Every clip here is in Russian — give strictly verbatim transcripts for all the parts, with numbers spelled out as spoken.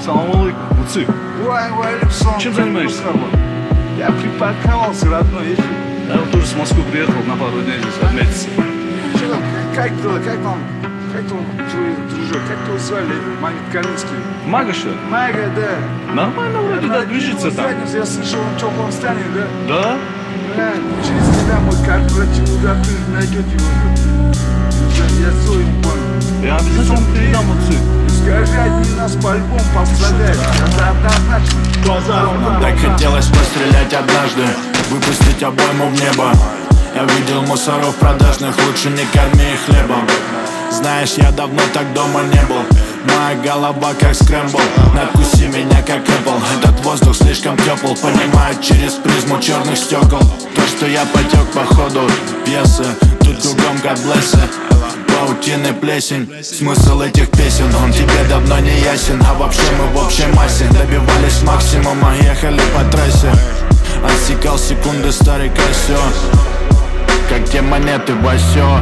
Салам алейкум, Уци. Вай, валикум салам. Чем занимаешься? Я припарковался, родной, если... Я вот тоже с Москвы приехал на пару дней здесь отметиться. Что там, как дела, как там, как там твой дружок, как его звали, Магит Каминский? Мага, что ли? Мага, да. Нормально вроде, да, движется там. Я слышал, он в теплом стане, да? Да? Да, через тебя мой корпоратив удар найдет его. Я свой не понял. Я обязательно передам, Уци. Скажи, одни нас по-любому пострадают. Это однозначно. Так хотелось пострелять однажды, выпустить обойму в небо. Я видел мусоров продажных, лучше не корми их хлебом. Знаешь, я давно так дома не был. Моя голова как скрэмбл, надкуси меня как Apple. Этот воздух слишком тепл, понимаю через призму черных стекол. То, что я потек по ходу пьесы, тут кругом God bless it. Паутины, плесень, смысл этих песен, он тебе давно не ясен. А вообще мы в общей массе добивались максимума, ехали по трассе. Отсекал секунды старый Кассио, как те монеты в осё.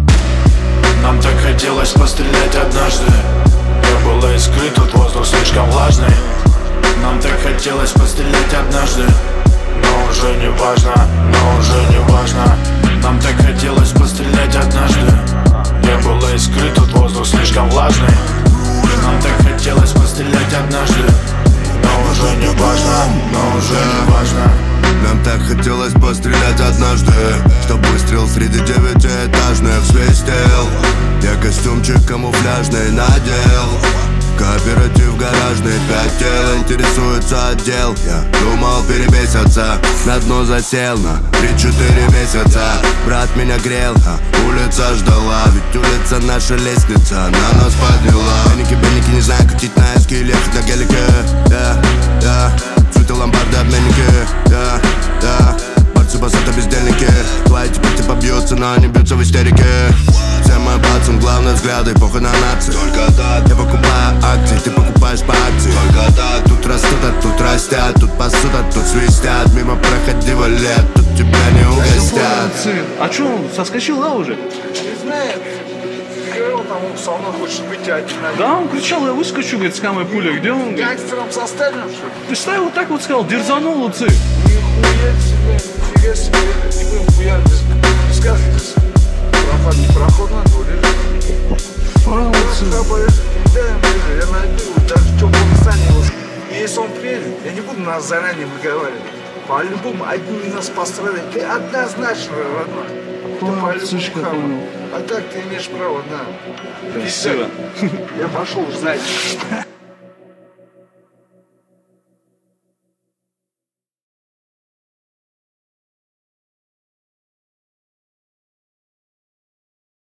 Нам так хотелось пострелять однажды. Не было искры, тут воздух слишком влажный. Нам так хотелось пострелять однажды, но уже не важно, но уже не важно. Нам так хотелось пострелять однажды. Не было искры, тут воздух слишком влажный. Нам так хотелось пострелять однажды, но уже не важно, но уже не важно. Нам так хотелось пострелять однажды, чтоб выстрел среди девятиэтажных свистел. Я костюмчик камуфляжный надел, кооператив гаражный, пять тел, интересуется отдел. Я думал перебеситься, на дно засел на три-четыре месяца. Брат меня грел, а улица ждала, ведь улица наша лестница, она нас подняла. Бенники, бенники, не знаю, катить на эски или ехать на гелике. Да, да, цветы ломбарды, обменники. Да, да, борцы басата бездельники. Твои теперь типа бьются, но они бьются в истерике. Все мои бацам, главное взгляды, похуй на нации. Только так. Я покупаю акции, ты покупаешь по акции. Только так. Тут растут, а тут растят, тут пасут, а тут свистят. Мимо проходило лет, тут тебя не угостят. А чё, он соскочил, да, уже? Не знаю, говорил, там он со мной хочет выйти один на один. Да, он кричал, я выскочу, говорит, с камой пуля. Где он? Гангстером составим, что ли? Представь, вот так вот сказал, дерзанул, Уци. Нихуя себе, нифига себе, не будем хуя без, без каждого. Проход, не проход на дворе. Я найду, даже в теплом стане его. Если он приедет, я не буду нас заранее выговаривать. По-любому одни нас пострадают. Ты однозначно, родной. Ты по-любому хаму. А так ты имеешь право на... Спасибо. Я пошел ждать.